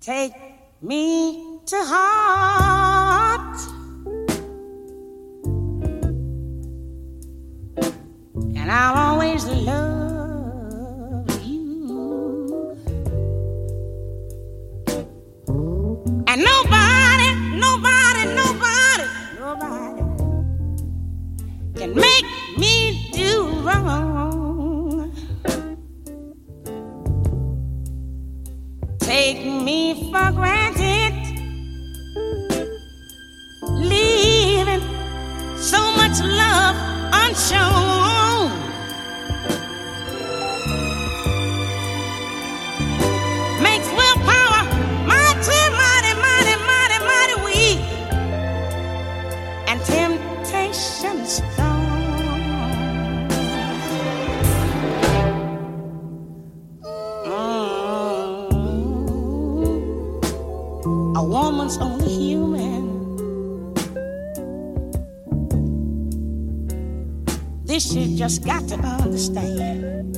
Take me to heart, and I'll always love you. And nobody can make me do wrong. Take me for granted, leaving so much love unshown. Makes willpower mighty weak, and temptation strong. A woman's only human. This you just got to understand.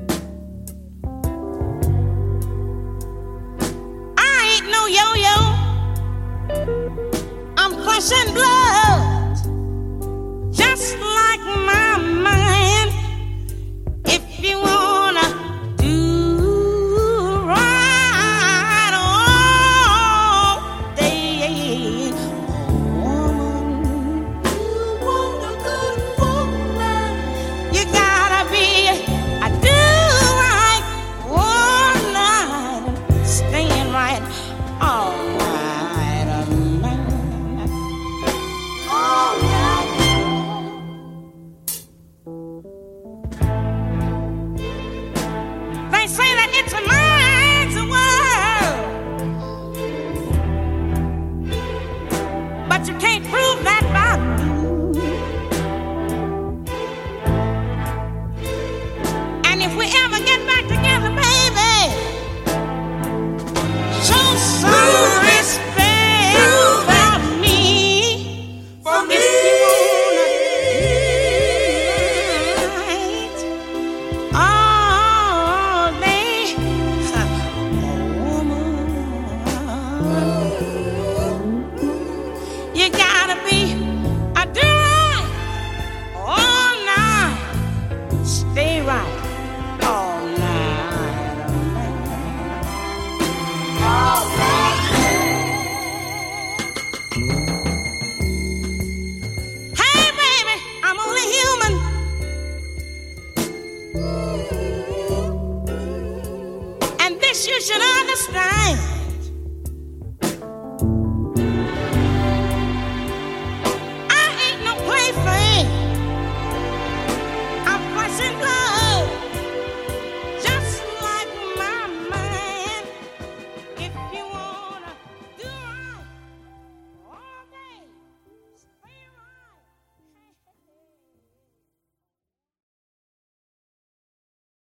I ain't no yo-yo. I'm flesh and blood, just like my mind. If you wanna do right all day, woman, you want a good woman, you gotta be a do right all night, staying right all